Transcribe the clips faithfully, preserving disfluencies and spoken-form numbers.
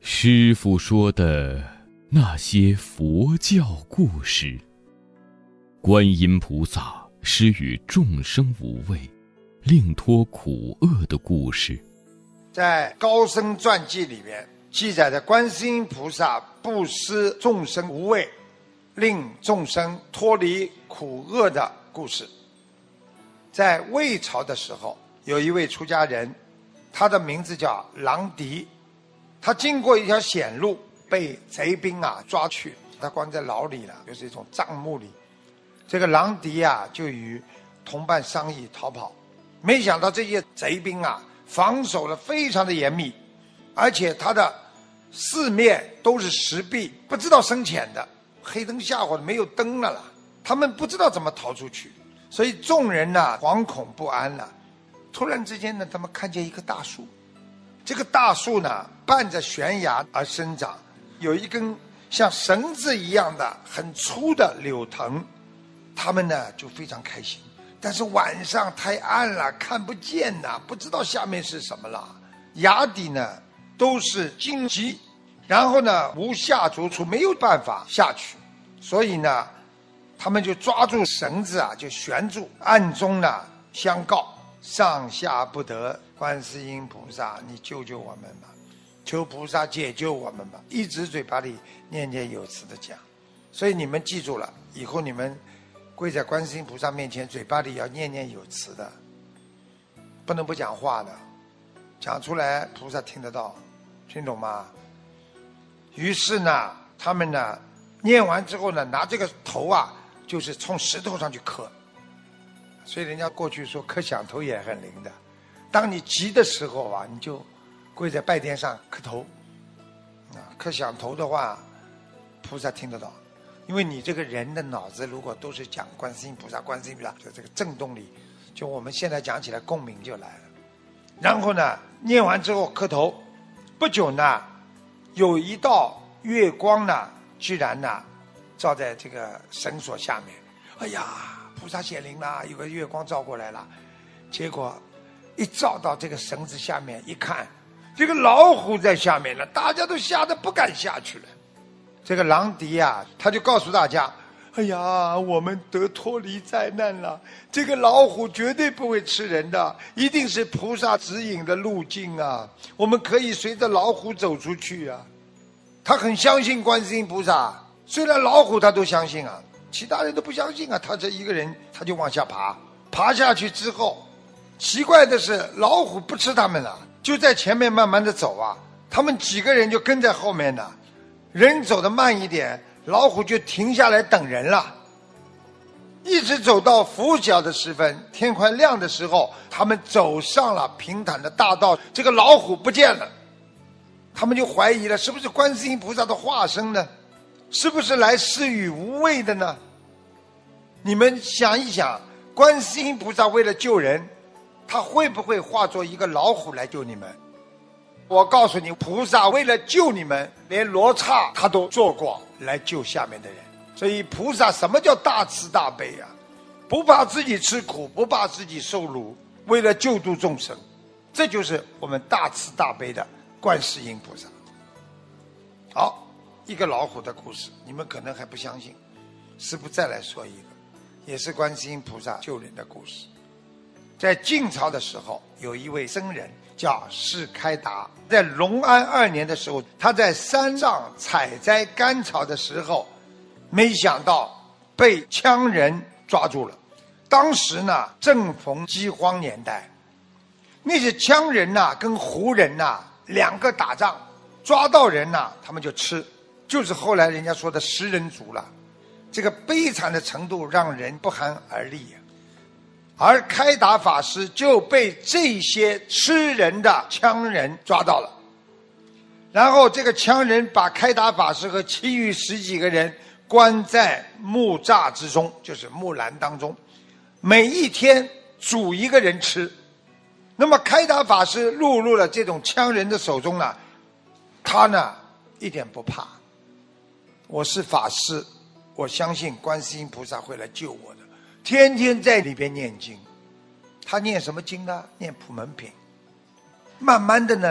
师父说的那些佛教故事。观音菩萨施与众生无畏，令脱苦厄的故事。 在高僧传记里面记载的观世音菩萨布施众生无畏，令众生脱离苦厄的故事。在魏朝的时候，有一位出家人，他的名字叫郎迪，他经过一条险路，被贼兵啊抓去，他关在牢里了，就是一种帐幕里。这个郎迪啊就与同伴商议逃跑，没想到这些贼兵啊防守的非常的严密，而且他的四面都是石壁，不知道深浅的，黑灯瞎火的，没有灯了啦，他们不知道怎么逃出去，所以众人呢惶恐不安了。突然之间呢，他们看见一棵大树，这个大树呢伴着悬崖而生长，有一根像绳子一样的很粗的柳藤，他们呢就非常开心。但是晚上太暗了，看不见呐，不知道下面是什么了，崖底呢都是荆棘，然后呢无下逐出，没有办法下去，所以呢他们就抓住绳子啊就悬住，暗中呢相告，上下不得，观世音菩萨你救救我们吧，求菩萨解救我们吧，一直嘴巴里念念有词的讲。所以你们记住了，以后你们跪在观世音菩萨面前，嘴巴里要念念有词的，不能不讲话的，讲出来菩萨听得到，听懂吗？于是呢他们呢念完之后呢，拿这个头啊就是从石头上去磕，所以人家过去说磕响头也很灵的，当你急的时候啊，你就跪在拜殿上磕头啊，磕响头的话菩萨听得到，因为你这个人的脑子如果都是讲观世音菩萨观世音菩萨，在这个震动里，就我们现在讲起来共鸣就来了。然后呢念完之后磕头，不久呢有一道月光呢居然呢照在这个绳索下面，哎呀菩萨显灵了，有个月光照过来了，结果一照到这个绳子下面一看，这个老虎在下面了，大家都吓得不敢下去了。这个郎迪啊他就告诉大家，哎呀我们得脱离灾难了，这个老虎绝对不会吃人的，一定是菩萨指引的路径啊，我们可以随着老虎走出去啊。他很相信观世音菩萨，虽然老虎他都相信啊，其他人都不相信啊，他这一个人他就往下爬，爬下去之后，奇怪的是老虎不吃他们了，就在前面慢慢的走啊，他们几个人就跟在后面呢，人走得慢一点，老虎就停下来等人了，一直走到拂晓的时分，天快亮的时候，他们走上了平坦的大道，这个老虎不见了，他们就怀疑了，是不是观世音菩萨的化身呢？是不是来施与无畏的呢？你们想一想，观世音菩萨为了救人，他会不会化作一个老虎来救你们？我告诉你，菩萨为了救你们，连罗刹他都做过来救下面的人。所以菩萨什么叫大慈大悲啊？不怕自己吃苦，不怕自己受辱，为了救度众生，这就是我们大慈大悲的观世音菩萨。好，一个老虎的故事，你们可能还不相信，师父再来说一个，也是观世音菩萨救人的故事。在晋朝的时候，有一位僧人叫释开达，在隆安二年的时候，他在山上采摘甘草的时候，没想到被羌人抓住了。当时呢正逢饥荒年代，那些羌人呐、啊、跟胡人呐、啊、两个打仗，抓到人呐、啊、他们就吃，就是后来人家说的食人族了。这个悲惨的程度让人不寒而栗啊。而开达法师就被这些吃人的羌人抓到了，然后这个羌人把开达法师和其余十几个人关在木栅之中，就是木栏当中，每一天煮一个人吃。那么开达法师落入了这种羌人的手中呢，他呢一点不怕，我是法师，我相信观世音菩萨会来救我的，天天在里边念经。他念什么经呢？念普门品。慢慢的呢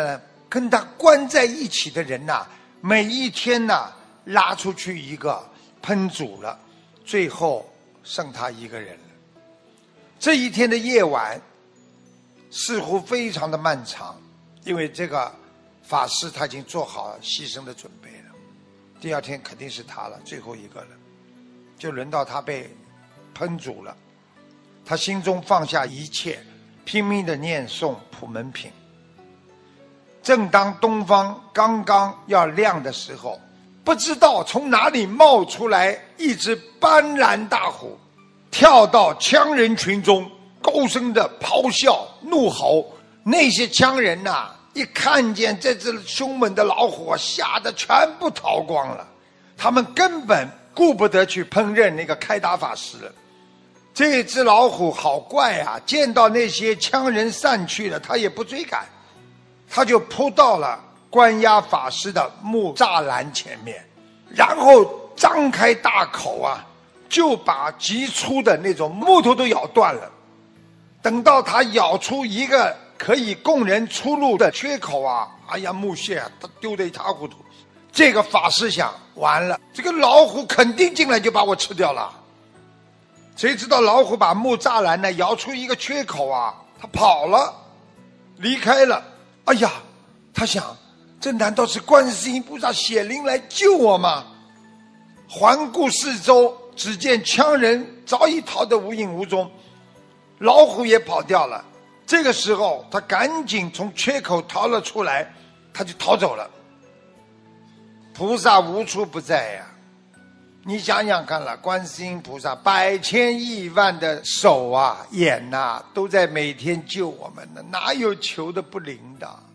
跟他关在一起的人呐、啊，每一天呐、啊、拉出去一个喷煮了，最后剩他一个人了。这一天的夜晚似乎非常的漫长，因为这个法师他已经做好牺牲的准备了，第二天肯定是他了，最后一个了，就轮到他被喷煮了。他心中放下一切，拼命的念诵普门品。正当东方刚刚要亮的时候，不知道从哪里冒出来一只斑斓大虎，跳到羌人群中，高声的咆哮怒吼。那些羌人呐、啊，一看见这只凶猛的老虎，吓得全部逃光了。他们根本顾不得去烹饪那个开达法师了。这只老虎好怪啊，见到那些羌人散去了，他也不追赶，他就扑到了关押法师的木栅栏前面，然后张开大口啊，就把极粗的那种木头都咬断了。等到他咬出一个可以供人出入的缺口啊，哎呀，木屑啊，他丢得一塌糊涂。这个法师想，完了，这个老虎肯定进来就把我吃掉了。谁知道老虎把木栅栏呢咬出一个缺口啊，他跑了，离开了。哎呀，他想，这难道是观世音菩萨显灵来救我吗？环顾四周，只见羌人早已逃得无影无踪，老虎也跑掉了。这个时候他赶紧从缺口逃了出来，他就逃走了。菩萨无处不在呀、啊，你想想看了，观世音菩萨百千亿万的手啊眼啊都在每天救我们呢，哪有求的不灵的？